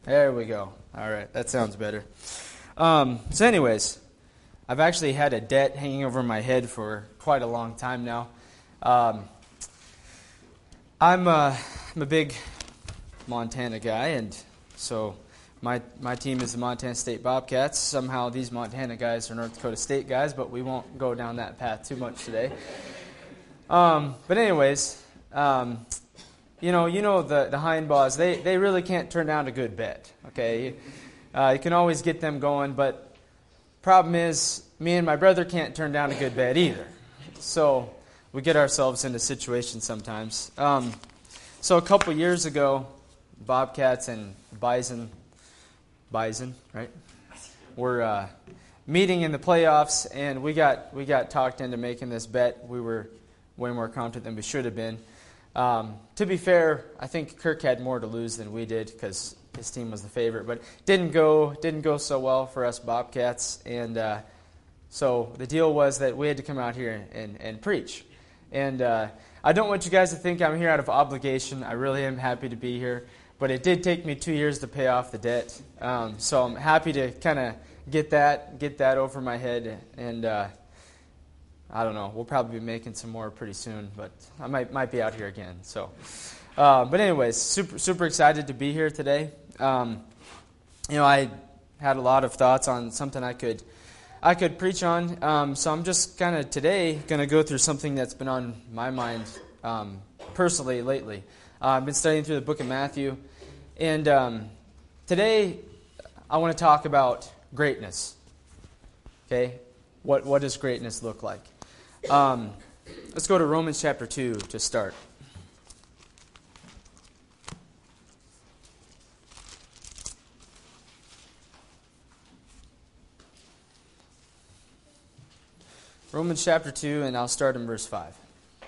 There we go. All right, that sounds better. So anyways, I've actually had a debt hanging over my head for quite a long time now. I'm a big Montana guy, and so my team is the Montana State Bobcats. Somehow these Montana guys are North Dakota State guys, but we won't go down that path too much today. But anyways, you know the Hindbaugh, they really can't turn down a good bet. Okay, you can always get them going, but problem is me and my brother can't turn down a good bet either. So we get ourselves into situations sometimes. So a couple years ago, Bobcats and Bison, right? We're meeting in the playoffs, and we got talked into making this bet. We were way more confident than we should have been. To be fair, I think Kirk had more to lose than we did because his team was the favorite, but didn't go so well for us Bobcats, and so the deal was that we had to come out here and preach. And I don't want you guys to think I'm here out of obligation. I really am happy to be here, but it did take me 2 years to pay off the debt. So I'm happy to kind of get that over my head, and I don't know. We'll probably be making some more pretty soon, but I might be out here again. So, but anyways, super excited to be here today. I had a lot of thoughts on something I could preach on. So I'm just kind of today going to go through something that's been on my mind personally lately. I've been studying through the book of Matthew, and today I want to talk about greatness. Okay, what does greatness look like? Let's go to Romans chapter 2 to start. Romans chapter 2, and I'll start in verse 5.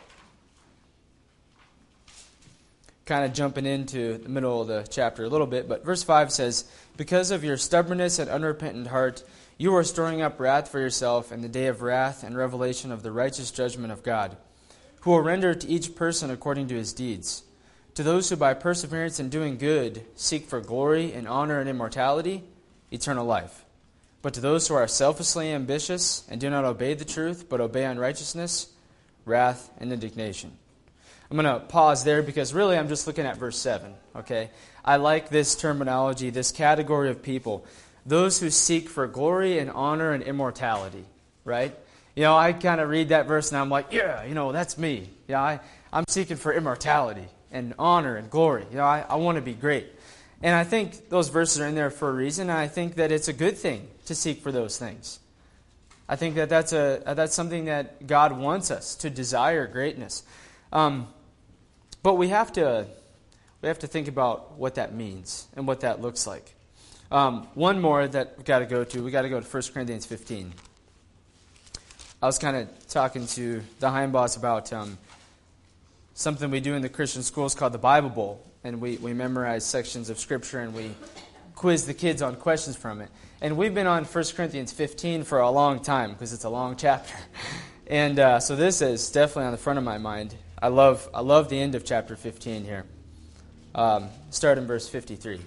Kind of jumping into the middle of the chapter a little bit, but verse 5 says, "Because of your stubbornness and unrepentant heart, you are storing up wrath for yourself in the day of wrath and revelation of the righteous judgment of God, who will render to each person according to his deeds. To those who by perseverance in doing good seek for glory and honor and immortality, eternal life. But to those who are selfishly ambitious and do not obey the truth, but obey unrighteousness, wrath and indignation." I'm going to pause there because really I'm just looking at verse 7. Okay, I like this terminology, this category of people. Those who seek for glory and honor and immortality, right? I kind of read that verse and I'm like, yeah, that's me. I'm seeking for immortality and honor and glory. I want to be great. And I think those verses are in there for a reason, and I think that it's a good thing to seek for those things. I think that that's something that God wants us to desire greatness. But we have to think about what that means and what that looks like. One more that we got to go to 1 Corinthians 15. I was kind of talking to the Hindbaughs about something we do in the Christian schools called the Bible Bowl. And we memorize sections of Scripture and we quiz the kids on questions from it. And we've been on 1 Corinthians 15 for a long time because it's a long chapter. And so this is definitely on the front of my mind. I love the end of chapter 15 here. Start in verse 53.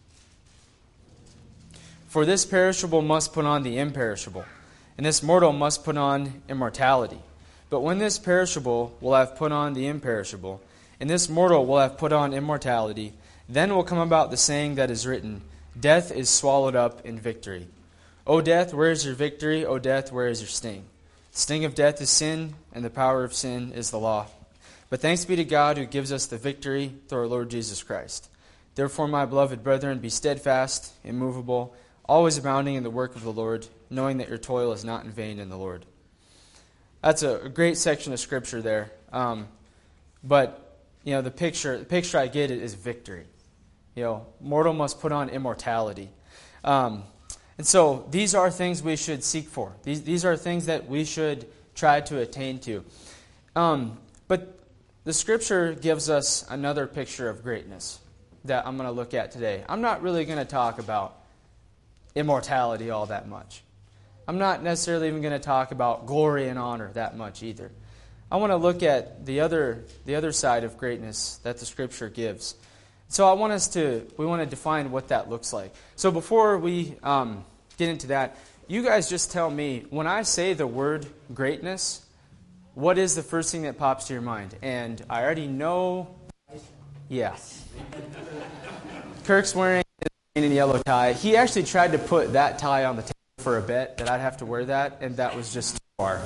"For this perishable must put on the imperishable, and this mortal must put on immortality. But when this perishable will have put on the imperishable, and this mortal will have put on immortality, then will come about the saying that is written, Death is swallowed up in victory. O death, where is your victory? O death, where is your sting? The sting of death is sin, and the power of sin is the law. But thanks be to God who gives us the victory through our Lord Jesus Christ. Therefore, my beloved brethren, be steadfast, immovable, always abounding in the work of the Lord, knowing that your toil is not in vain in the Lord." That's a great section of Scripture there. But the picture I get is victory. Mortal must put on immortality. And so these are things we should seek for. These are things that we should try to attain to. But the Scripture gives us another picture of greatness that I'm going to look at today. I'm not really going to talk about immortality all that much. I'm not necessarily even going to talk about glory and honor that much either. I want to look at the other side of greatness that the Scripture gives. So we want to define what that looks like. So before we get into that, you guys just tell me, when I say the word greatness, what is the first thing that pops to your mind? And I already know, yeah. Kirk's wearing his green and yellow tie. He actually tried to put that tie on the table for a bet that I'd have to wear that, and that was just too far.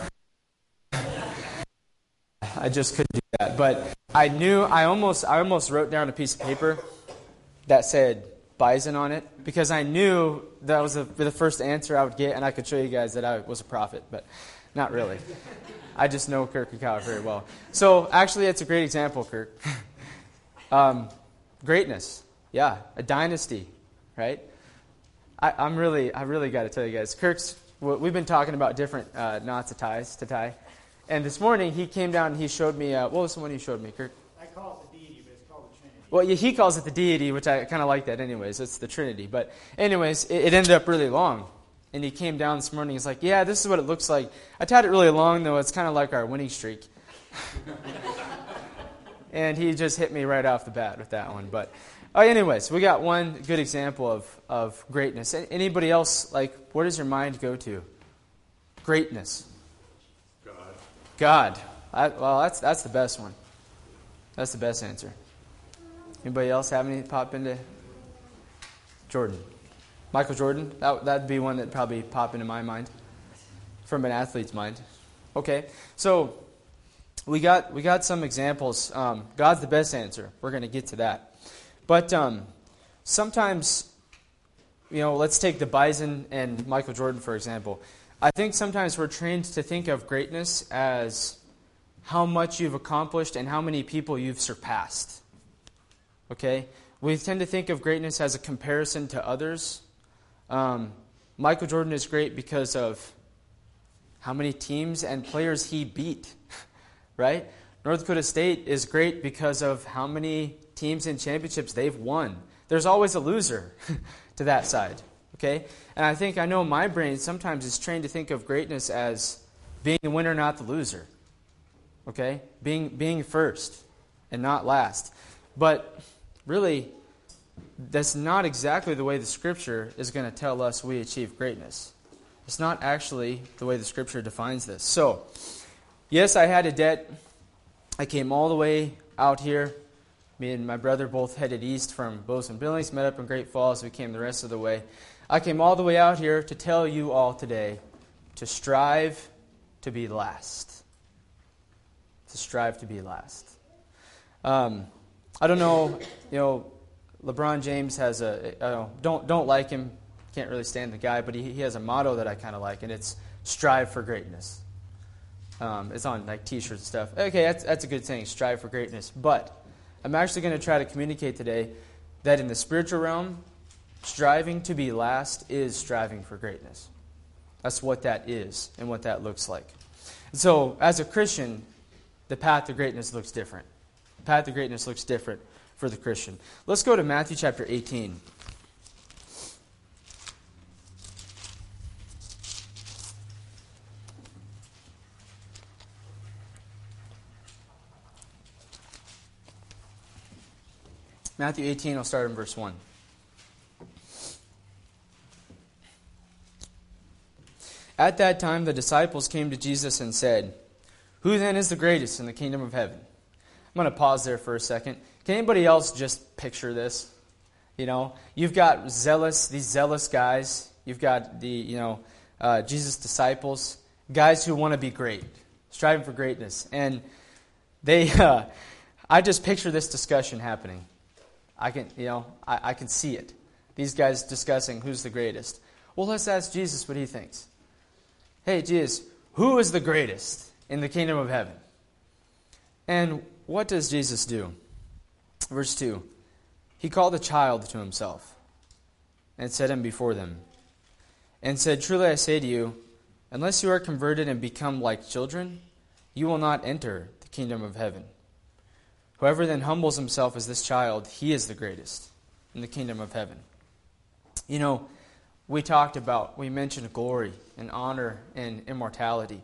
I just couldn't do that. But I almost wrote down a piece of paper that said Bison on it, because I knew that was the first answer I would get, and I could show you guys that I was a prophet, but not really. I just know Kirk and Kyle very well. So actually, it's a great example, Kirk. Greatness. Yeah, a dynasty, right? I really got to tell you guys, we've been talking about different knots of ties to tie. And this morning, he came down and he showed me, what was the one he showed me, Kirk? I call it the deity, but it's called the Trinity. Well, yeah, he calls it the deity, which I kind of like that anyways. It's the Trinity. But anyways, it ended up really long. And he came down this morning, he's like, yeah, this is what it looks like. I tied it really long, though. It's kind of like our winning streak. And he just hit me right off the bat with that one. But anyways, we got one good example of greatness. Anybody else, where does your mind go to? Greatness. God. That's the best one. That's the best answer. Anybody else have any pop into? Jordan. Michael Jordan? That'd be one that'd probably pop into my mind. From an athlete's mind. Okay. So we got some examples. God's the best answer. We're going to get to that. But sometimes, let's take the Bison and Michael Jordan, for example. I think sometimes we're trained to think of greatness as how much you've accomplished and how many people you've surpassed. Okay? We tend to think of greatness as a comparison to others. Michael Jordan is great because of how many teams and players he beat. Right? North Dakota State is great because of how many teams and championships they've won. There's always a loser to that side. Okay? And I know my brain sometimes is trained to think of greatness as being the winner, not the loser. Okay? Being first and not last. But really, that's not exactly the way the Scripture is going to tell us we achieve greatness. It's not actually the way the Scripture defines this. So, yes, I had a debt. I came all the way out here. Me and my brother both headed east from Bozeman Billings, met up in Great Falls. We came the rest of the way. I came all the way out here to tell you all today to strive to be last. To strive to be last. I don't know, LeBron James has don't like him, can't really stand the guy, but he has a motto that I kind of like, and it's strive for greatness. It's on T-shirts and stuff. Okay, that's a good thing, strive for greatness. But I'm actually going to try to communicate today that in the spiritual realm, striving to be last is striving for greatness. That's what that is and what that looks like. So, as a Christian, the path to greatness looks different. The path to greatness looks different for the Christian. Let's go to Matthew chapter 18. Matthew 18, I'll start in verse 1. At that time, the disciples came to Jesus and said, "Who then is the greatest in the kingdom of heaven?" I'm going to pause there for a second. Can anybody else just picture this? You've got these zealous guys. You've got the, Jesus' disciples, guys who want to be great, striving for greatness. And they, I just picture this discussion happening. I can see it. These guys discussing who's the greatest. Well, let's ask Jesus what he thinks. Hey, Jesus, who is the greatest in the kingdom of heaven? And what does Jesus do? Verse 2. He called a child to himself and set him before them and said, "Truly I say to you, unless you are converted and become like children, you will not enter the kingdom of heaven. Whoever then humbles himself as this child, he is the greatest in the kingdom of heaven." We mentioned glory and honor and immortality.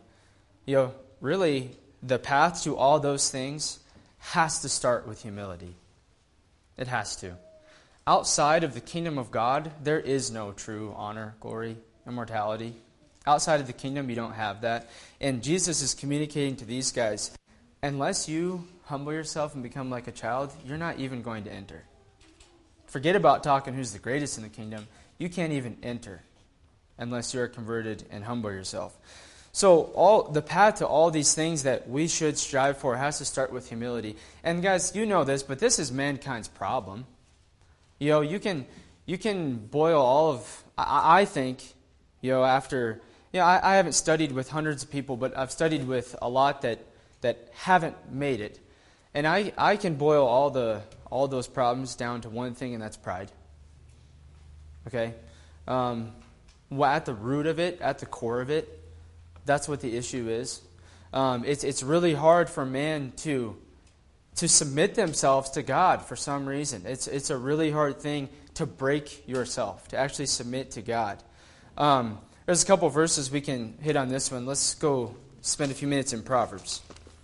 Really, the path to all those things has to start with humility. It has to. Outside of the kingdom of God, there is no true honor, glory, immortality. Outside of the kingdom, you don't have that. And Jesus is communicating to these guys, unless you humble yourself and become like a child, you're not even going to enter. Forget about talking who's the greatest in the kingdom. You can't even enter unless you're converted and humble yourself. So the path to all these things that we should strive for has to start with humility. And guys, you know this, but this is mankind's problem. You know, you can boil all of, I think, you know, after, you know, I haven't studied with hundreds of people, but I've studied with a lot that haven't made it. And I can boil all those problems down to one thing, and that's pride. Okay? At the root of it, at the core of it, that's what the issue is. It's really hard for man to submit themselves to God for some reason. It's a really hard thing to break yourself, to actually submit to God. There's a couple verses we can hit on this one. Let's go spend a few minutes in Proverbs.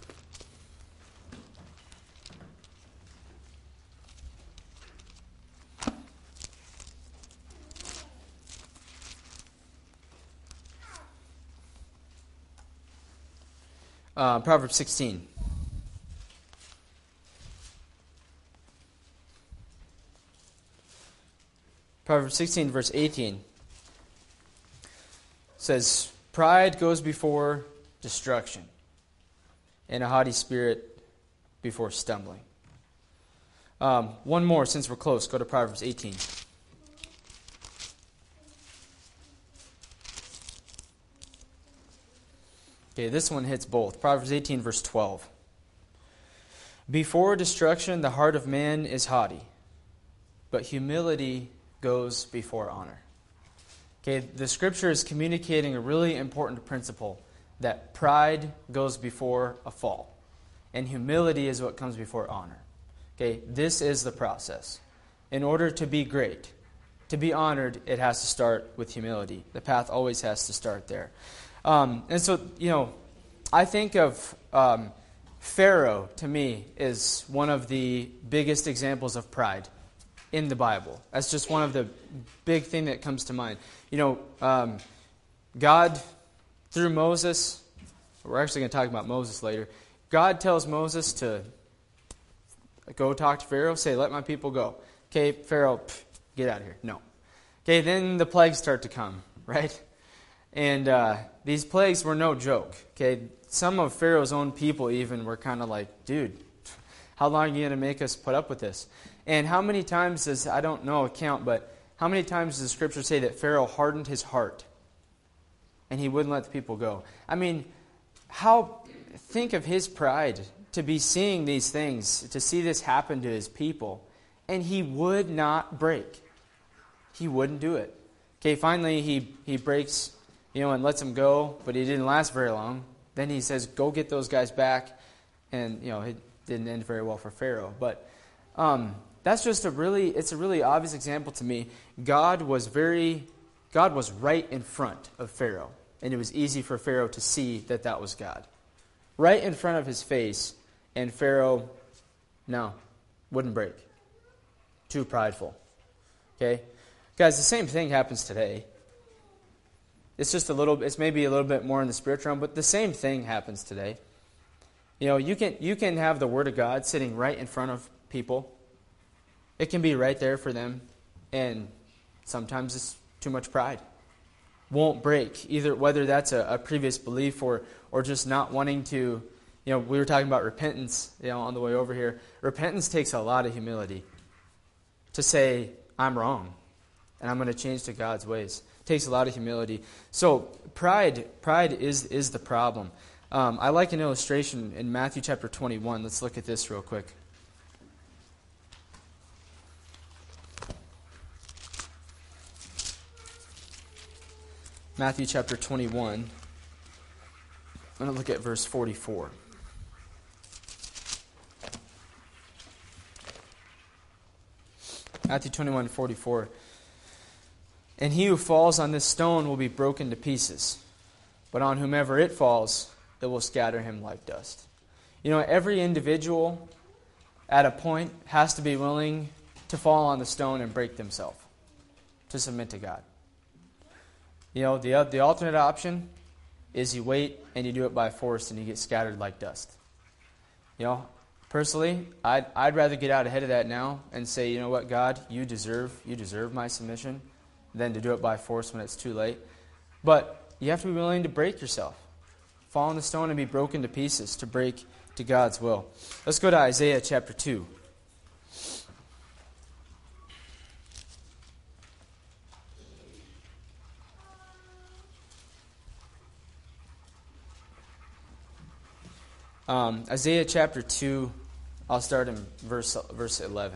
Proverbs 16. Proverbs 16, verse 18 says, "Pride goes before destruction, and a haughty spirit before stumbling." One more, since we're close. Go to Proverbs 18. Okay, this one hits both. Proverbs 18, verse 12. "Before destruction, the heart of man is haughty, but humility goes before honor." Okay, the Scripture is communicating a really important principle, that pride goes before a fall, and humility is what comes before honor. Okay, this is the process. In order to be great, to be honored, it has to start with humility. The path always has to start there. And so, you know, I think of Pharaoh, to me, is one of the biggest examples of pride in the Bible. That's just one of the big thing that comes to mind. You know, God, through Moses, we're actually going to talk about Moses later, God tells Moses to go talk to Pharaoh, say, "Let my people go." Okay, Pharaoh, get out of here. No. Okay, then the plagues start to come, right? And these plagues were no joke. Okay, some of Pharaoh's own people even were kind of like, "Dude, how long are you going to make us put up with this?" And how many times does, I don't know a count, but how many times does the Scripture say that Pharaoh hardened his heart and he wouldn't let the people go? I mean, think of his pride to be seeing these things, to see this happen to his people, and he would not break. He wouldn't do it. Okay, finally he breaks, and lets them go, but he didn't last very long. Then he says, "Go get those guys back," and it didn't end very well for Pharaoh. But that's just it's a really obvious example to me. God was right in front of Pharaoh, and it was easy for Pharaoh to see that was God, right in front of his face. And Pharaoh, wouldn't break. Too prideful. Okay, guys, the same thing happens today. It's maybe a little bit more in the spiritual realm, but the same thing happens today. You can have the Word of God sitting right in front of people. It can be right there for them, and sometimes it's too much pride. Won't break, either whether that's a previous belief or just not wanting to. We were talking about repentance, on the way over here. Repentance takes a lot of humility to say, "I'm wrong, and I'm going to change to God's ways." It takes a lot of humility. So pride is the problem. I like an illustration in Matthew chapter 21. Let's look at this real quick. Matthew chapter 21. I'm going to look at verse 44. Matthew 21:44. "And he who falls on this stone will be broken to pieces, but on whomever it falls, it will scatter him like dust." Every individual at a point has to be willing to fall on the stone and break themselves, to submit to God. The alternate option is you wait and you do it by force and you get scattered like dust. Personally, I'd rather get out ahead of that now and say, you know what, God, you deserve my submission, than to do it by force when it's too late. But you have to be willing to break yourself, fall on the stone and be broken to pieces to break to God's will. Let's go to Isaiah chapter 2. Isaiah chapter 2, I'll start in verse 11.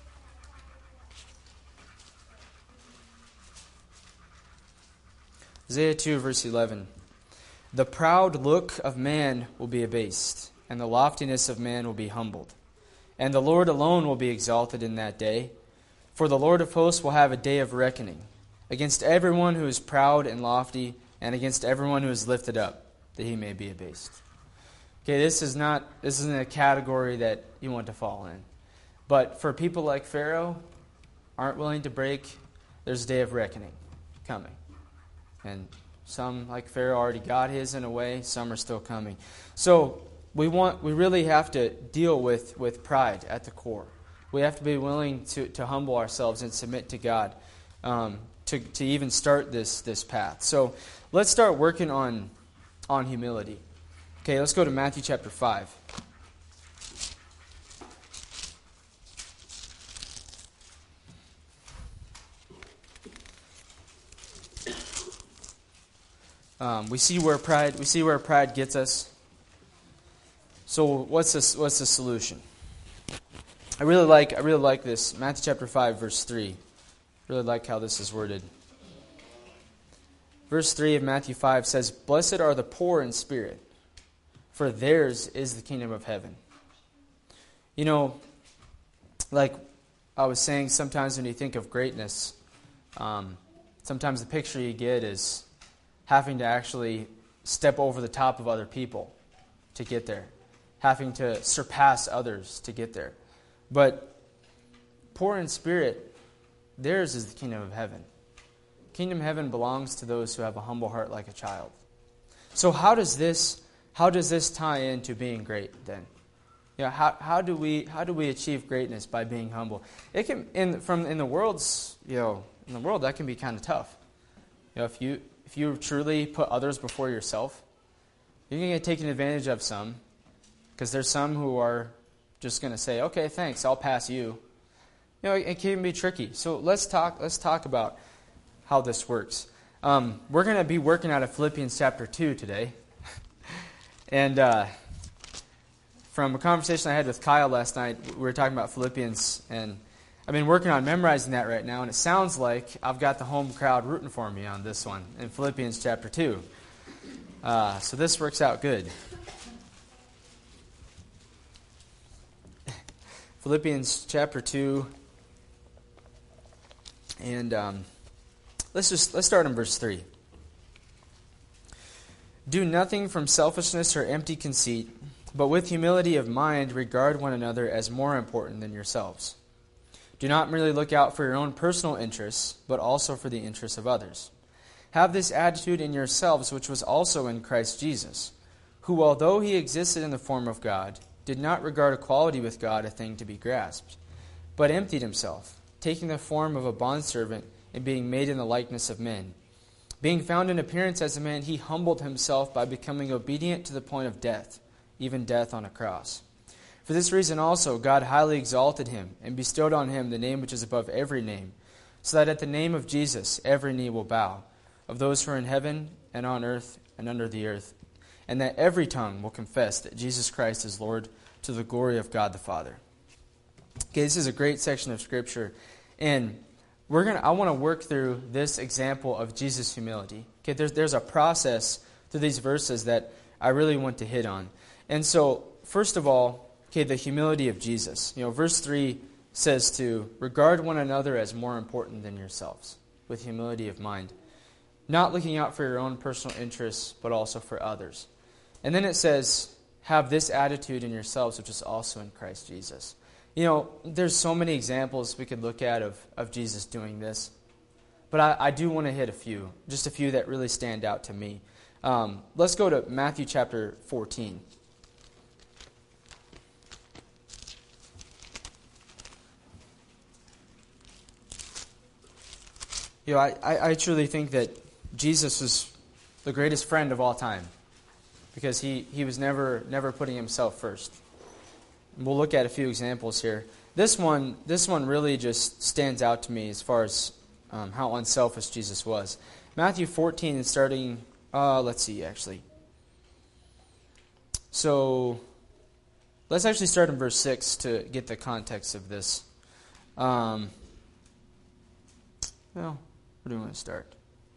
Isaiah 2, verse 11. The proud look of man will be abased, and the loftiness of man will be humbled. And the Lord alone will be exalted in that day. For the Lord of hosts will have a day of reckoning against everyone who is proud and lofty, and against everyone who is lifted up, that he may be abased. Okay, this isn't a category that you want to fall in. But for people like Pharaoh, aren't willing to break, there's a day of reckoning coming. And some, like Pharaoh, already got his in a way. Some are still coming. So we really have to deal with pride at the core. We have to be willing to humble ourselves and submit to God to even start this path. So let's start working on humility. Okay, let's go to Matthew chapter 5. We see where pride gets us. So what's the solution? I really like this. Matthew chapter 5, verse 3. Really like how this is worded. Verse 3 of Matthew 5 says, "Blessed are the poor in spirit, for theirs is the kingdom of heaven." Like I was saying, sometimes when you think of greatness, sometimes the picture you get is having to actually step over the top of other people to get there, having to surpass others to get there. But poor in spirit, theirs is the kingdom of heaven. Kingdom of heaven belongs to those who have a humble heart like a child. So how does this tie into being great then? How do we achieve greatness by being humble? It can in the world that can be kind of tough. If you truly put others before yourself, you're going to get taken advantage of some, because there's some who are just going to say, "Okay, thanks, I'll pass you." It can be tricky. So let's talk about how this works. We're going to be working out of Philippians chapter 2 today. And from a conversation I had with Kyle last night, we were talking about Philippians, and I've been working on memorizing that right now, and it sounds like I've got the home crowd rooting for me on this one in Philippians chapter 2. So this works out good. Philippians chapter 2, and let's start in verse 3. "Do nothing from selfishness or empty conceit, but with humility of mind regard one another as more important than yourselves. Do not merely look out for your own personal interests, but also for the interests of others. Have this attitude in yourselves, which was also in Christ Jesus, who, although he existed in the form of God, did not regard equality with God a thing to be grasped, but emptied himself, taking the form of a bondservant and being made in the likeness of men. Being found in appearance as a man, he humbled himself by becoming obedient to the point of death, even death on a cross. For this reason also God highly exalted him and bestowed on him the name which is above every name, so that at the name of Jesus every knee will bow, of those who are in heaven and on earth and under the earth, and that every tongue will confess that Jesus Christ is Lord, to the glory of God the Father." Okay, this is a great section of Scripture, and I want to work through this example of Jesus' humility. Okay, there's a process through these verses that I really want to hit on. And so, first of all, the humility of Jesus. Verse 3 says to regard one another as more important than yourselves, with humility of mind. Not looking out for your own personal interests, but also for others. And then it says, have this attitude in yourselves, which is also in Christ Jesus. There's so many examples we could look at of Jesus doing this. But I do want to hit just a few that really stand out to me. Let's go to Matthew chapter 14. I truly think that Jesus was the greatest friend of all time because he was never putting himself first. And we'll look at a few examples here. This one really just stands out to me as far as how unselfish Jesus was. Matthew 14 is starting, let's see actually. So let's actually start in verse 6 to get the context of this. Where do we want to start?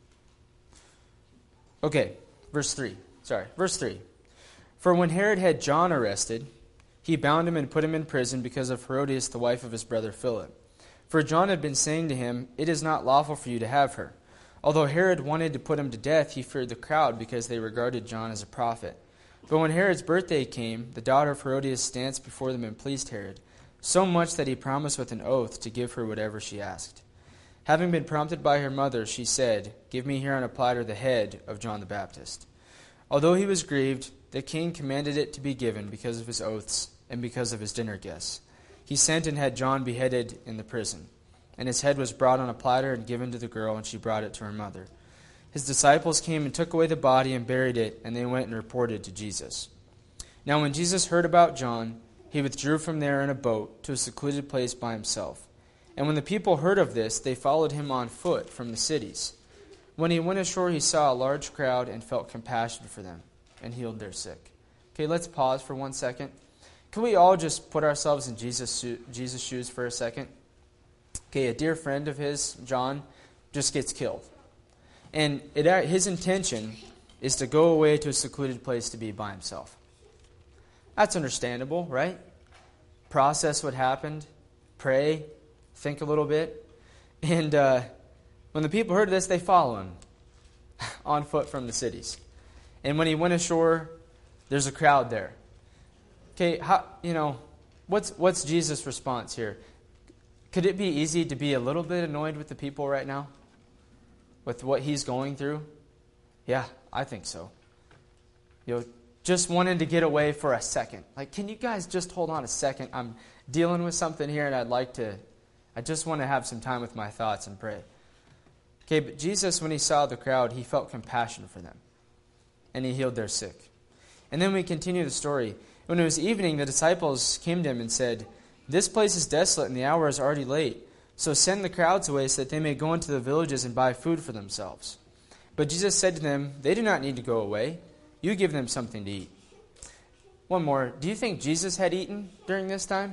Okay, verse 3. Verse 3. For when Herod had John arrested, he bound him and put him in prison because of Herodias, the wife of his brother Philip. For John had been saying to him, "It is not lawful for you to have her." Although Herod wanted to put him to death, he feared the crowd because they regarded John as a prophet. But when Herod's birthday came, the daughter of Herodias danced before them and pleased Herod, so much that he promised with an oath to give her whatever she asked. Having been prompted by her mother, she said, "Give me here on a platter the head of John the Baptist." Although he was grieved, the king commanded it to be given because of his oaths and because of his dinner guests. He sent and had John beheaded in the prison. And his head was brought on a platter and given to the girl, and she brought it to her mother. His disciples came and took away the body and buried it, and they went and reported to Jesus. Now when Jesus heard about John, he withdrew from there in a boat to a secluded place by himself. And when the people heard of this, they followed him on foot from the cities. When he went ashore, he saw a large crowd and felt compassion for them and healed their sick. Okay, let's pause for 1 second. Can we all just put ourselves in Jesus' shoes for a second? Okay, a dear friend of his, John, just gets killed. And his intention is to go away to a secluded place to be by himself. That's understandable, right? Process what happened, pray, think a little bit. And when the people heard this, they follow him on foot from the cities. And when he went ashore, there's a crowd there. Okay, what's Jesus' response here? Could it be easy to be a little bit annoyed with the people right now? With what he's going through? Yeah, I think so. Just wanting to get away for a second. Like, can you guys just hold on a second? I'm dealing with something here and I just want to have some time with my thoughts and pray. Okay, but Jesus, when he saw the crowd, he felt compassion for them. And he healed their sick. And then we continue the story. When it was evening, the disciples came to him and said, "This place is desolate and the hour is already late. So send the crowds away so that they may go into the villages and buy food for themselves." But Jesus said to them, "They do not need to go away. You give them something to eat." One more. Do you think Jesus had eaten during this time?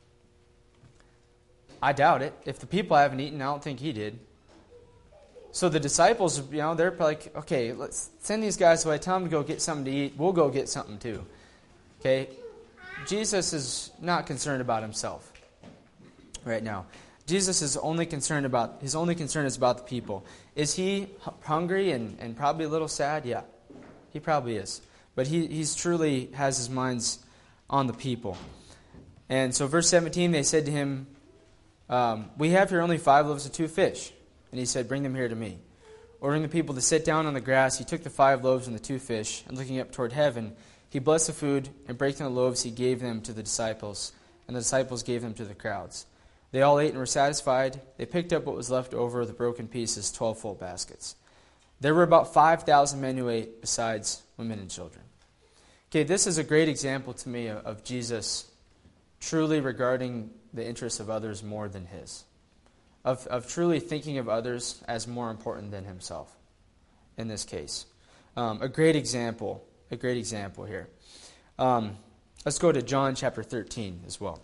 I doubt it. If the people haven't eaten, I don't think he did. So the disciples, they're like, okay, let's send these guys away. Tell them to go get something to eat. We'll go get something too. Okay? Jesus is not concerned about himself right now. Jesus is his only concern is about the people. Is he hungry and probably a little sad? Yeah, he probably is. But he's truly has his minds on the people. And so verse 17, they said to him, "We have here only 5 loaves and 2 fish." And he said, "Bring them here to me." Ordering the people to sit down on the grass, he took the 5 loaves and the 2 fish, and looking up toward heaven, he blessed the food, and breaking the loaves, he gave them to the disciples, and the disciples gave them to the crowds. They all ate and were satisfied. They picked up what was left over, the broken pieces, 12 full baskets. There were about 5,000 men who ate, besides women and children. Okay, this is a great example to me of Jesus truly regarding the interests of others more than his. Of truly thinking of others as more important than himself in this case. A great example here. Let's go to John chapter 13 as well.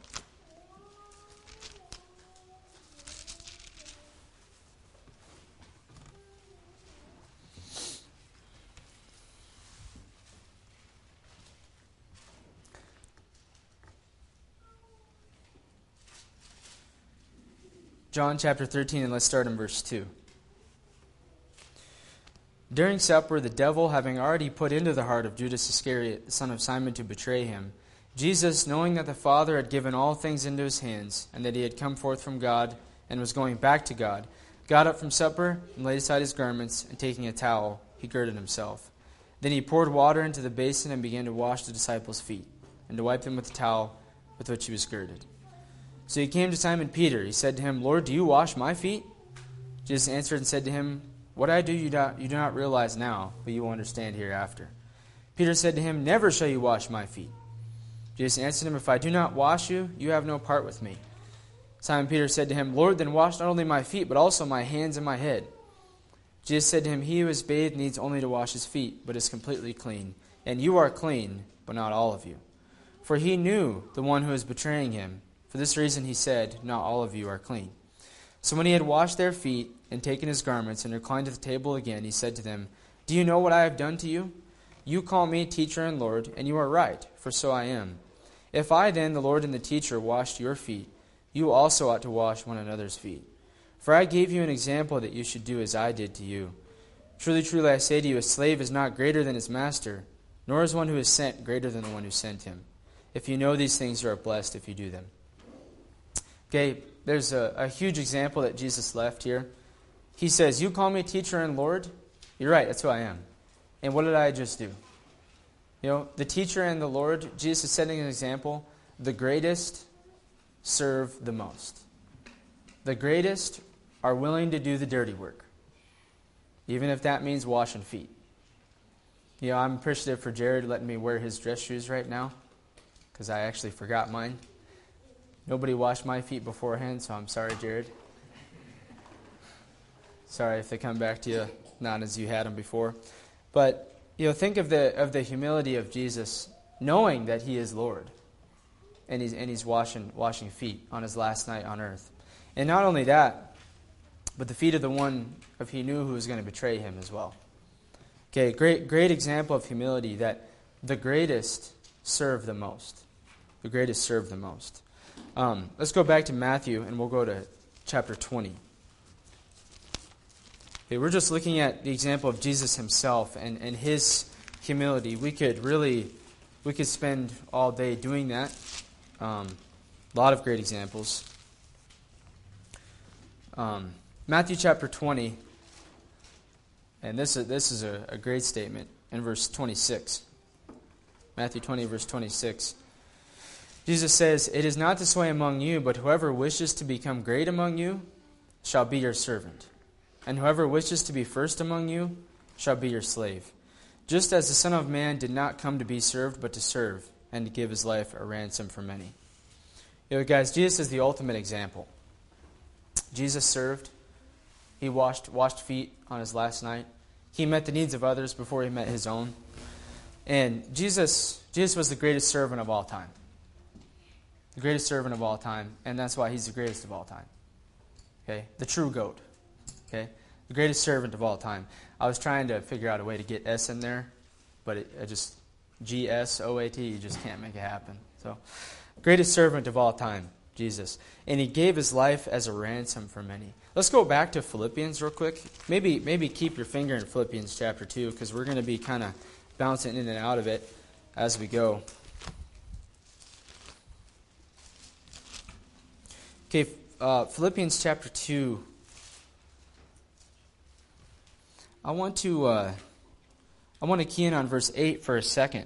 John chapter 13, and let's start in verse 2. During supper, the devil, having already put into the heart of Judas Iscariot, the son of Simon, to betray him, Jesus, knowing that the Father had given all things into his hands, and that he had come forth from God and was going back to God, got up from supper and laid aside his garments, and taking a towel, he girded himself. Then he poured water into the basin and began to wash the disciples' feet, and to wipe them with the towel with which he was girded. So he came to Simon Peter. He said to him, Lord, do you wash my feet? Jesus answered and said to him, What I do you do not realize now, but you will understand hereafter. Peter said to him, Never shall you wash my feet. Jesus answered him, If I do not wash you, you have no part with me. Simon Peter said to him, Lord, then wash not only my feet, but also my hands and my head. Jesus said to him, He who is bathed needs only to wash his feet, but is completely clean. And you are clean, but not all of you. For he knew the one who was betraying him. For this reason he said, Not all of you are clean. So when he had washed their feet and taken his garments and reclined at the table again, he said to them, Do you know what I have done to you? You call me teacher and Lord, and you are right, for so I am. If I then, the Lord and the teacher, washed your feet, you also ought to wash one another's feet. For I gave you an example that you should do as I did to you. Truly, truly, I say to you, a slave is not greater than his master, nor is one who is sent greater than the one who sent him. If you know these things, you are blessed if you do them. Okay, there's a huge example that Jesus left here. He says, You call me teacher and Lord? You're right, that's who I am. And what did I just do? You know, the teacher and the Lord, Jesus is setting an example. The greatest serve the most. The greatest are willing to do the dirty work, even if that means washing feet. You know, I'm appreciative for Jared letting me wear his dress shoes right now, because I actually forgot mine. Nobody washed my feet beforehand, so I'm sorry, Jared. Sorry if they come back to you not as you had them before. But, you know, think of the humility of Jesus, knowing that he is Lord, and he's washing feet on his last night on earth. And not only that, but the feet of the one of he knew who was going to betray him as well. Okay, great example of humility, that the greatest serve the most. The greatest serve the most. Let's go back to Matthew, and we'll go to chapter 20. Okay, we're just looking at the example of Jesus himself and his humility. We could spend all day doing that. A lot of great examples. Matthew chapter 20, and this is a great statement in verse 26. Matthew 20, verse 26. Jesus says, It is not this way among you, but whoever wishes to become great among you shall be your servant. And whoever wishes to be first among you shall be your slave. Just as the Son of Man did not come to be served, but to serve, and to give his life a ransom for many. You know, guys, Jesus is the ultimate example. Jesus served. He washed feet on his last night. He met the needs of others before he met his own. And Jesus was the greatest servant of all time. The greatest servant of all time, and that's why he's the greatest of all time. Okay? The true GOAT. Okay? The greatest servant of all time. I was trying to figure out a way to get S in there, but it just, GSOAT, you just can't make it happen. So, greatest servant of all time, Jesus. And he gave his life as a ransom for many. Let's go back to Philippians real quick. Maybe keep your finger in Philippians chapter 2, because we're going to be kind of bouncing in and out of it as we go. Okay, Philippians chapter 2. I want to key in on verse 8 for a second.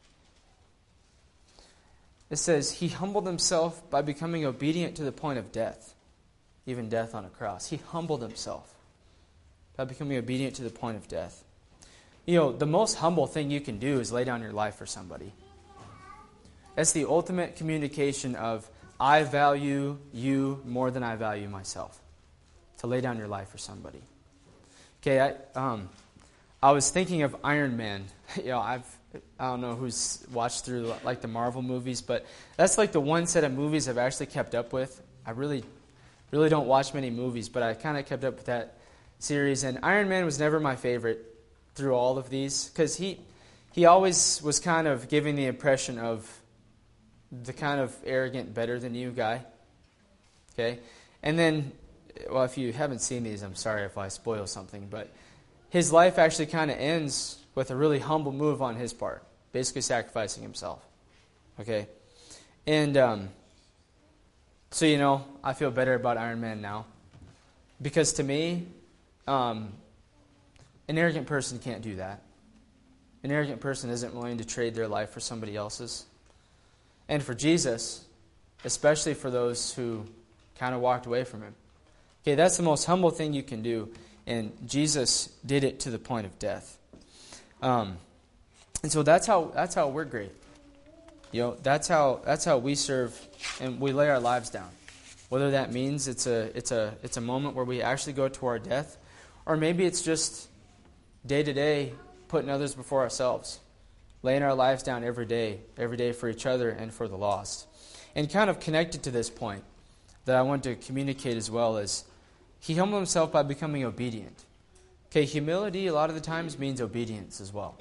It says, He humbled himself by becoming obedient to the point of death, even death on a cross. He humbled himself by becoming obedient to the point of death. You know, the most humble thing you can do is lay down your life for somebody. That's the ultimate communication of, I value you more than I value myself. To lay down your life for somebody. Okay, I was thinking of Iron Man. You know, I don't know who's watched through like the Marvel movies, but that's like the one set of movies I've actually kept up with. I really don't watch many movies, but I kind of kept up with that series. And Iron Man was never my favorite through all of these, because he always was kind of giving the impression of the kind of arrogant, better than you guy. Okay, and then, well, if you haven't seen these, I'm sorry if I spoil something, but his life actually kind of ends with a really humble move on his part, basically sacrificing himself. Okay, And so, I feel better about Iron Man now. Because to me, an arrogant person can't do that. An arrogant person isn't willing to trade their life for somebody else's. And for Jesus, especially for those who kind of walked away from him. Okay, that's the most humble thing you can do. And Jesus did it to the point of death. And so that's how we're great. That's how we serve and we lay our lives down. Whether that means it's a moment where we actually go to our death, or maybe it's just day to day putting others before ourselves, laying our lives down every day for each other and for the lost. And kind of connected to this point that I want to communicate as well is he humbled himself by becoming obedient. Okay, humility a lot of the times means obedience as well.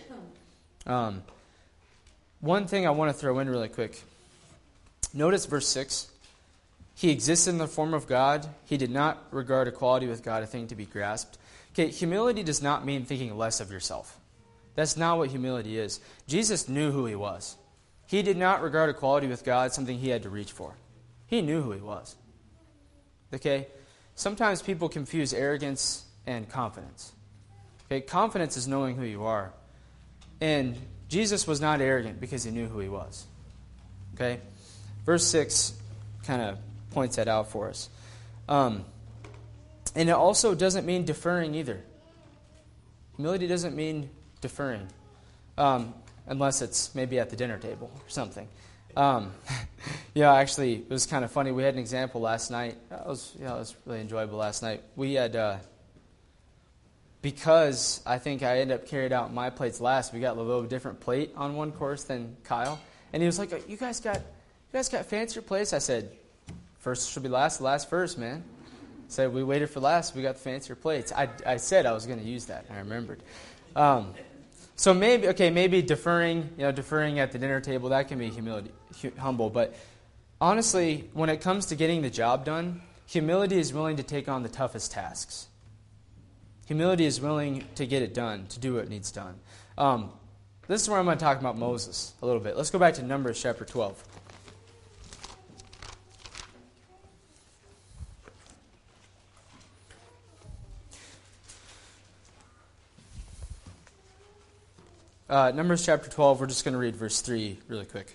One thing I want to throw in really quick. Notice verse 6. He existed in the form of God. He did not regard equality with God a thing to be grasped. Okay, humility does not mean thinking less of yourself. That's not what humility is. Jesus knew who he was. He did not regard equality with God something he had to reach for. He knew who he was. Okay? Sometimes people confuse arrogance and confidence. Okay, confidence is knowing who you are. And Jesus was not arrogant because he knew who he was. Okay? Verse 6 kind of points that out for us. And it also doesn't mean deferring either. Humility doesn't mean deferring. Unless it's maybe at the dinner table or something. Actually, it was kind of funny. We had an example last night. It was really enjoyable last night. We had, because I think I ended up carried out my plates last, we got a little different plate on one course than Kyle. And he was like, you guys got fancier plates? I said, first should be last, last first, man. Said we waited for last, we got the fancier plates. I said I was going to use that. I remembered. So maybe deferring at the dinner table, that can be humble. But honestly, when it comes to getting the job done, humility is willing to take on the toughest tasks. Humility is willing to get it done, to do what needs done. This is where I'm going to talk about Moses a little bit. Let's go back to Numbers chapter 12. Numbers chapter 12, we're just going to read verse 3 really quick.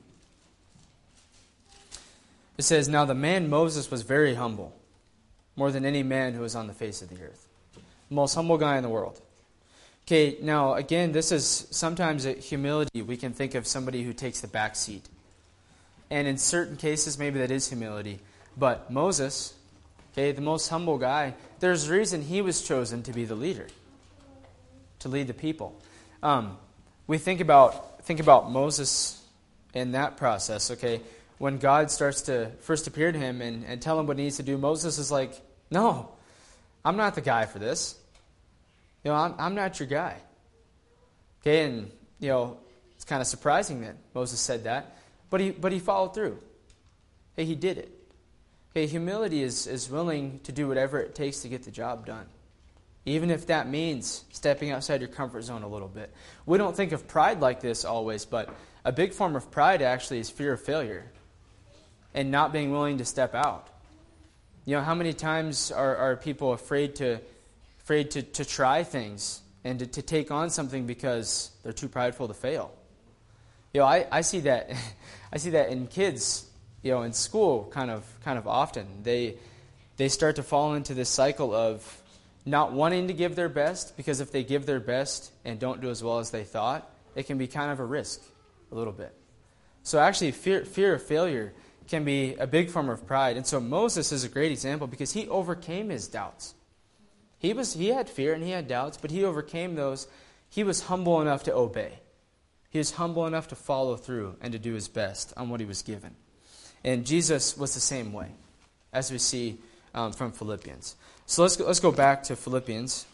It says, "Now the man Moses was very humble, more than any man who was on the face of the earth." The most humble guy in the world. Okay, now again, this is sometimes a humility. We can think of somebody who takes the back seat. And in certain cases, maybe that is humility. But Moses, okay, the most humble guy, there's a reason he was chosen to be the leader, to lead the people. We think about Moses in that process, okay? When God starts to first appear to him and tell him what he needs to do, Moses is like, no, I'm not the guy for this. I'm not your guy. Okay, and, it's kind of surprising that Moses said that, but he followed through. Hey, he did it. Okay, humility is willing to do whatever it takes to get the job done. Even if that means stepping outside your comfort zone a little bit. We don't think of pride like this always, but a big form of pride actually is fear of failure and not being willing to step out. How many times are people afraid to try things and to take on something because they're too prideful to fail? I see that I see that in kids, in school kind of often. They start to fall into this cycle of not wanting to give their best, because if they give their best and don't do as well as they thought, it can be kind of a risk, a little bit. So actually, fear of failure can be a big form of pride. And so Moses is a great example because he overcame his doubts. He had fear and he had doubts, but he overcame those. He was humble enough to obey. He was humble enough to follow through and to do his best on what he was given. And Jesus was the same way, as we see from Philippians. So let's go back to Philippians.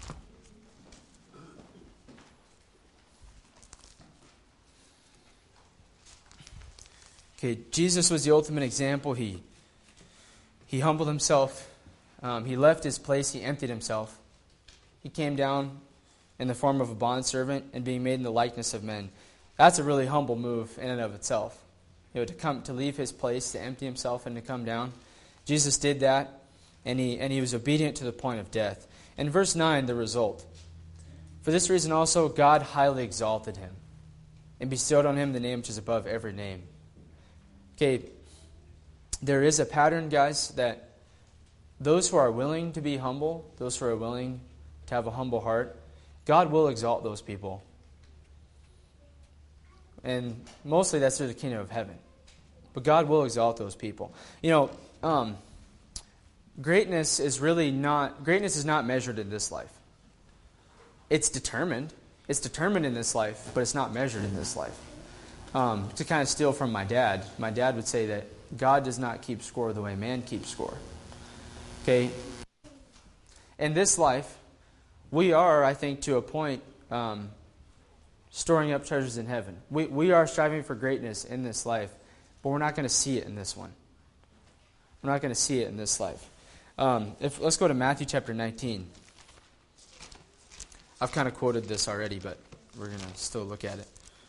Okay, Jesus was the ultimate example. He humbled himself. He left his place. He emptied himself. He came down in the form of a bondservant and being made in the likeness of men. That's a really humble move in and of itself. to leave his place, to empty himself and to come down. Jesus did that, and he was obedient to the point of death. In verse 9, the result. For this reason also God highly exalted him and bestowed on him the name which is above every name. Okay, there is a pattern, guys, that those who are willing to be humble, those who are willing to have a humble heart, God will exalt those people. And mostly that's through the kingdom of heaven. But God will exalt those people. Greatness is not measured in this life. It's determined. It's determined in this life, but it's not measured in this life. To kind of steal from my dad would say that God does not keep score the way man keeps score. Okay? In this life, we are, I think, to a point, storing up treasures in heaven. We are striving for greatness in this life, but we're not going to see it in this one. We're not going to see it in this life. Let's go to Matthew chapter 19. I've kind of quoted this already, but we're going to still look at it.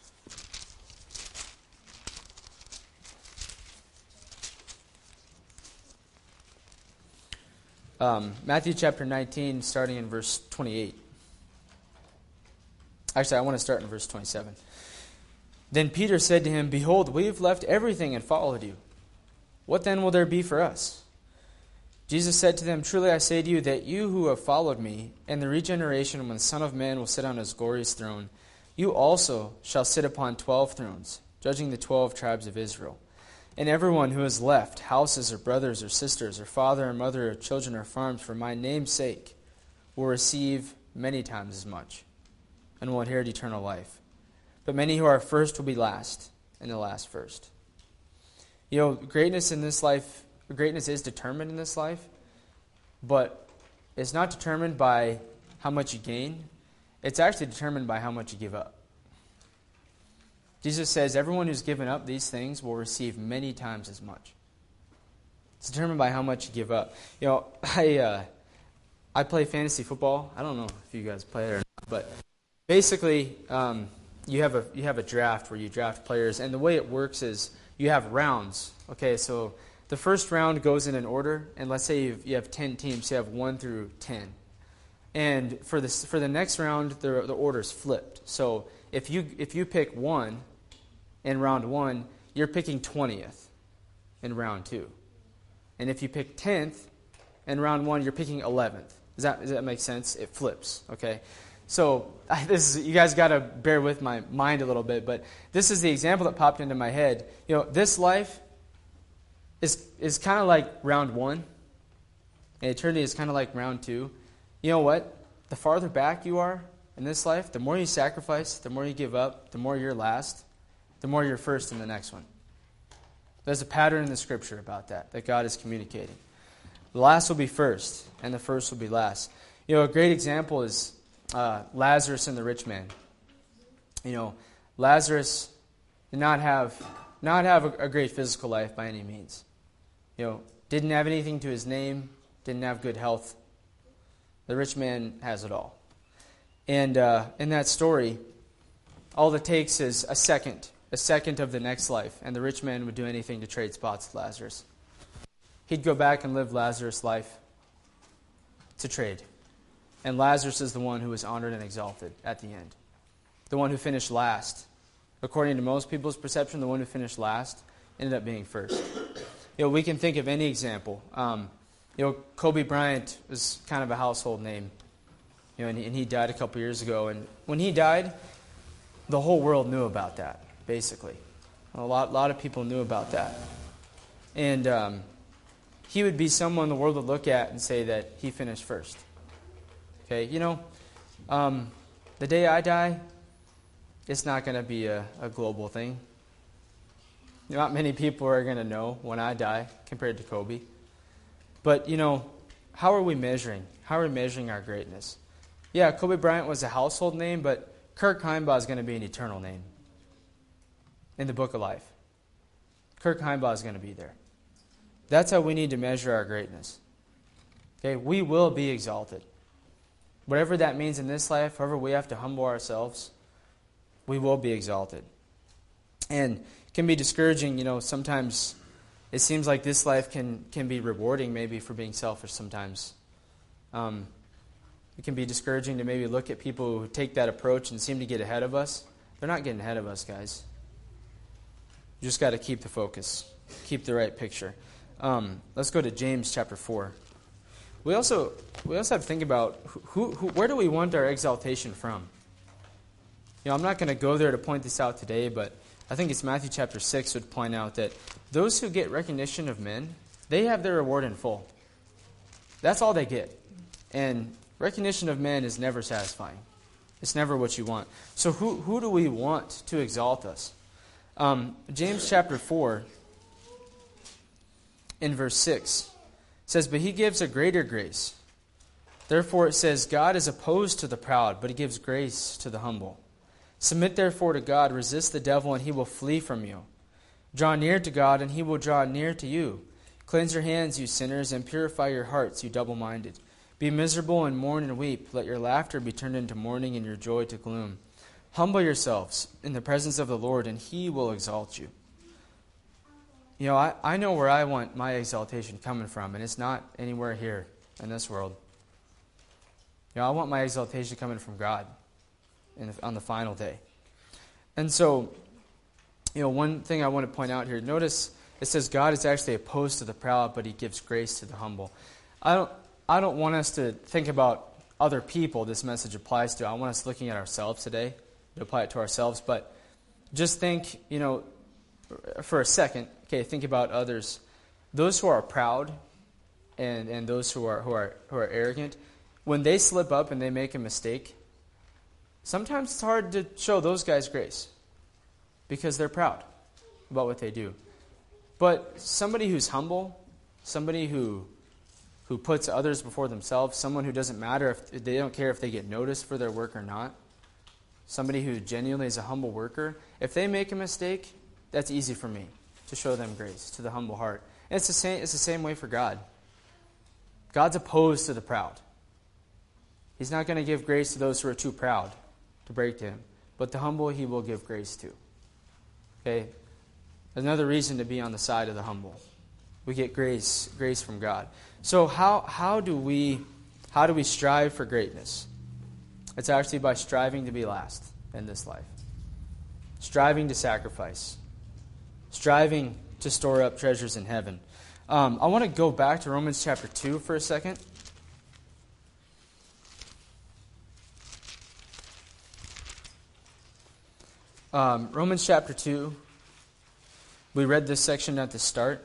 Matthew chapter 19, starting in verse 28. Actually, I want to start in verse 27. Then Peter said to him, Behold, we have left everything and followed you. What then will there be for us? Jesus said to them, Truly I say to you that you who have followed me, in the regeneration when the Son of Man will sit on his glorious throne, you also shall sit upon 12 thrones, judging the 12 tribes of Israel. And everyone who has left houses or brothers or sisters or father or mother or children or farms for my name's sake will receive many times as much and will inherit eternal life. But many who are first will be last, and the last first. Greatness in this life, greatness is determined in this life, but it's not determined by how much you gain. It's actually determined by how much you give up. Jesus says everyone who's given up these things will receive many times as much. It's determined by how much you give up. I play fantasy football. I don't know if you guys play it or not, but basically you have a draft where you draft players, and the way it works is you have rounds. Okay, so the first round goes in an order, and let's say you have 10 teams, you have 1 through 10. And for the next round, the order's flipped. So if you pick 1 in round 1, you're picking 20th in round 2. And if you pick 10th in round 1, you're picking 11th. Does that make sense? It flips, okay? So you guys got to bear with my mind a little bit, but this is the example that popped into my head. This life is kind of like round 1, and eternity is kind of like round 2. You know what? The farther back you are in this life, the more you sacrifice, the more you give up, the more you're last, the more you're first in the next one. There's a pattern in the Scripture about that God is communicating. The last will be first, and the first will be last. A great example is Lazarus and the rich man. Lazarus did not have a great physical life by any means. Didn't have anything to his name, didn't have good health. The rich man has it all. And in that story, all it takes is a second of the next life, and the rich man would do anything to trade spots with Lazarus. He'd go back and live Lazarus' life to trade. And Lazarus is the one who was honored and exalted at the end. The one who finished last. According to most people's perception, the one who finished last ended up being first. We can think of any example. Kobe Bryant was kind of a household name. And he died a couple years ago. And when he died, the whole world knew about that, basically. A lot of people knew about that. And he would be someone the world would look at and say that he finished first. Okay, the day I die, it's not going to be a global thing. Not many people are going to know when I die compared to Kobe. But, how are we measuring? How are we measuring our greatness? Yeah, Kobe Bryant was a household name, but Kirk Heimbaugh is going to be an eternal name in the book of life. Kirk Heimbaugh is going to be there. That's how we need to measure our greatness. Okay, we will be exalted. Whatever that means in this life, however we have to humble ourselves, we will be exalted. And can be discouraging. Sometimes it seems like this life can be rewarding maybe for being selfish sometimes. It can be discouraging to maybe look at people who take that approach and seem to get ahead of us. They're not getting ahead of us, guys. You just got to keep the focus, keep the right picture. Let's go to James chapter 4. We also have to think about where do we want our exaltation from? I'm not going to go there to point this out today, but I think it's Matthew chapter 6 would point out that those who get recognition of men, they have their reward in full. That's all they get. And recognition of men is never satisfying. It's never what you want. So who do we want to exalt us? James chapter 4, in verse 6, says, "But he gives a greater grace. Therefore it says, God is opposed to the proud, but he gives grace to the humble. Submit therefore to God, resist the devil, and he will flee from you. Draw near to God, and he will draw near to you. Cleanse your hands, you sinners, and purify your hearts, you double-minded. Be miserable and mourn and weep. Let your laughter be turned into mourning and your joy to gloom. Humble yourselves in the presence of the Lord, and he will exalt you." I know where I want my exaltation coming from, and it's not anywhere here in this world. I want my exaltation coming from God on the final day. And so, one thing I want to point out here, notice it says God is actually opposed to the proud, but he gives grace to the humble. I don't want us to think about other people this message applies to. I want us looking at ourselves today, to apply it to ourselves. But just think, for a second, think about others. Those who are proud and those who are arrogant, when they slip up and they make a mistake, sometimes it's hard to show those guys grace because they're proud about what they do. But somebody who's humble, somebody who puts others before themselves, someone who doesn't matter if they don't care if they get noticed for their work or not, somebody who genuinely is a humble worker, if they make a mistake, that's easy for me to show them grace to the humble heart. And it's the same way for God. God's opposed to the proud. He's not going to give grace to those who are too proud to break to him, but the humble he will give grace to. Okay? Another reason to be on the side of the humble. We get grace from God. So how do we strive for greatness? It's actually by striving to be last in this life. Striving to sacrifice. Striving to store up treasures in heaven. I want to go back to Romans chapter 2 for a second. Romans chapter 2. We read this section at the start.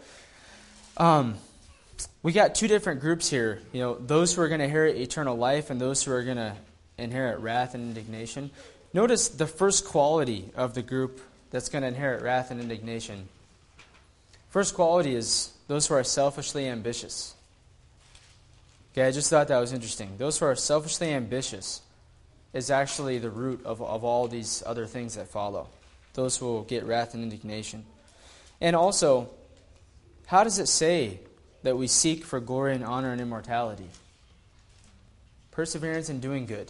We got two different groups here. Those who are going to inherit eternal life and those who are going to inherit wrath and indignation. Notice the first quality of the group that's going to inherit wrath and indignation. First quality is those who are selfishly ambitious. Okay, I just thought that was interesting. Those who are selfishly ambitious is actually the root of all these other things that follow. Those who will get wrath and indignation. And also, how does it say that we seek for glory and honor and immortality? Perseverance in doing good.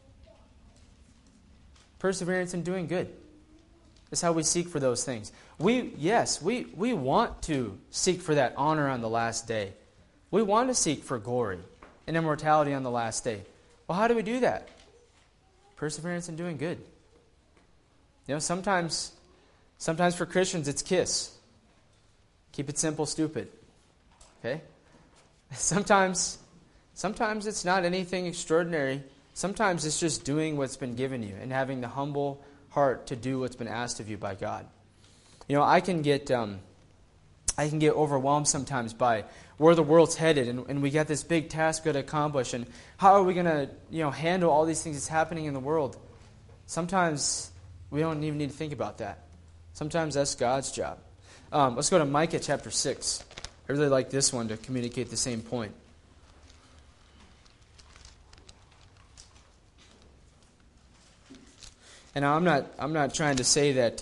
Perseverance in doing good. That's how we seek for those things. We want to seek for that honor on the last day. We want to seek for glory and immortality on the last day. Well, how do we do that? Perseverance in doing good. Sometimes for Christians it's KISS. Keep it simple, stupid. Okay? Sometimes it's not anything extraordinary. Sometimes it's just doing what's been given you and having the humble heart to do what's been asked of you by God. I can get overwhelmed sometimes by where the world's headed, and we got this big task to accomplish, and how are we going to handle all these things that's happening in the world? Sometimes we don't even need to think about that. Sometimes that's God's job. Let's go to Micah chapter 6. I really like this one to communicate the same point. And I'm not trying to say that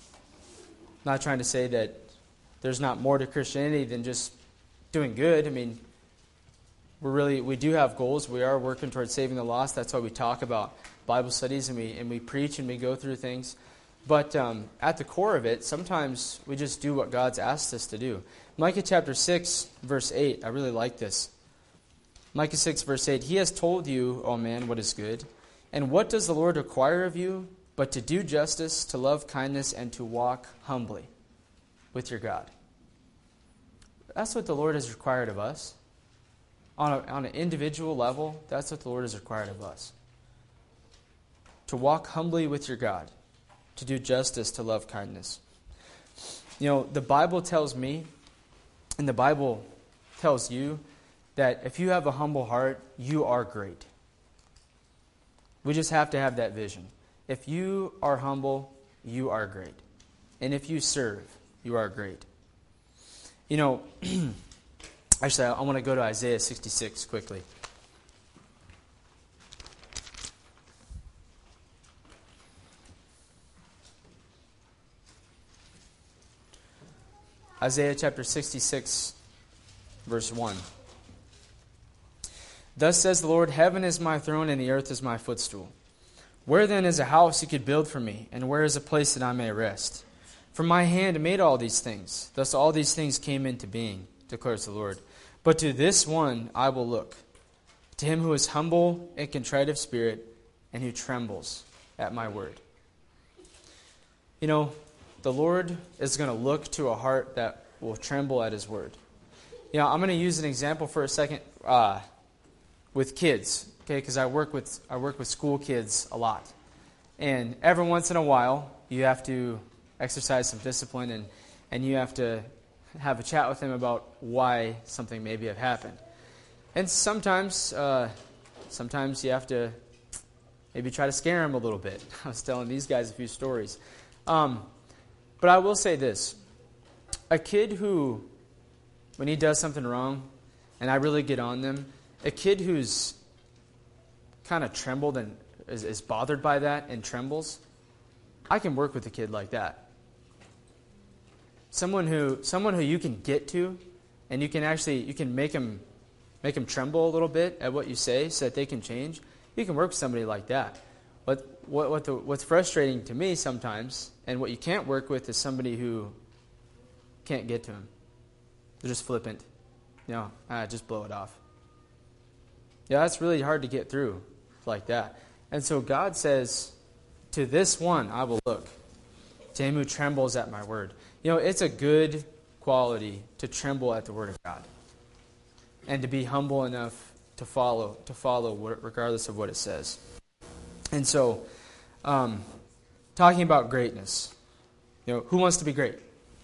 there's not more to Christianity than just doing good. I mean, we do have goals. We are working towards saving the lost. That's why we talk about Bible studies and we preach and we go through things. But at the core of it, sometimes we just do what God's asked us to do. Micah chapter 6, verse 8, I really like this. Micah 6, verse 8, He has told you, O man, what is good. And what does the Lord require of you but to do justice, to love kindness, and to walk humbly with your God? That's what the Lord has required of us. On an individual level, that's what the Lord has required of us. To walk humbly with your God. To do justice, to love kindness. You know, the Bible tells me, and the Bible tells you, that if you have a humble heart, you are great. We just have to have that vision. If you are humble, you are great. And if you serve, you are great. You know, actually, I want to go to Isaiah 66 quickly. Isaiah chapter 66, verse 1. Thus says the Lord, Heaven is my throne and the earth is my footstool. Where then is a house you could build for me, and where is a place that I may rest? For my hand made all these things. Thus all these things came into being, declares the Lord. But to this one I will look, to him who is humble and contrite of spirit, and who trembles at my word. You know, the Lord is going to look to a heart that will tremble at his word. You know, I'm going to use an example for a second with kids, okay? Because I work with school kids a lot, and every once in a while you have to exercise some discipline, and you have to have a chat with them about why something maybe have happened. And sometimes you have to maybe try to scare them a little bit. I was telling these guys a few stories. But I will say this. A kid who, when he does something wrong, and I really get on them, a kid who's kind of trembled and is bothered by that and trembles, I can work with a kid like that. Someone who you can get to, and you can make them tremble a little bit at what you say so that they can change. You can work with somebody like that. But what's frustrating to me sometimes, and what you can't work with, is somebody who can't get to him. They're just flippant. Just blow it off. Yeah, that's really hard to get through like that. And so God says, to this one I will look, to him who trembles at my word. You know, it's a good quality to tremble at the word of God, and to be humble enough to follow regardless of what it says. And so, talking about greatness, who wants to be great?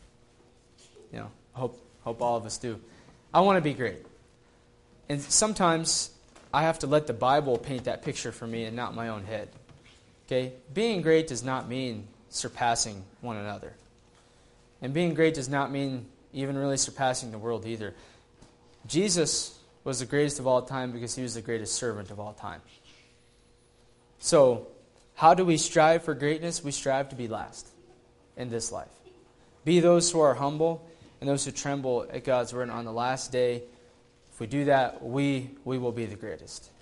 I hope all of us do. I want to be great. And sometimes I have to let the Bible paint that picture for me and not my own head. Okay? Being great does not mean surpassing one another. And being great does not mean even really surpassing the world either. Jesus was the greatest of all time because he was the greatest servant of all time. So, how do we strive for greatness? We strive to be last in this life. Be those who are humble and those who tremble at God's word. And on the last day, if we do that, we will be the greatest.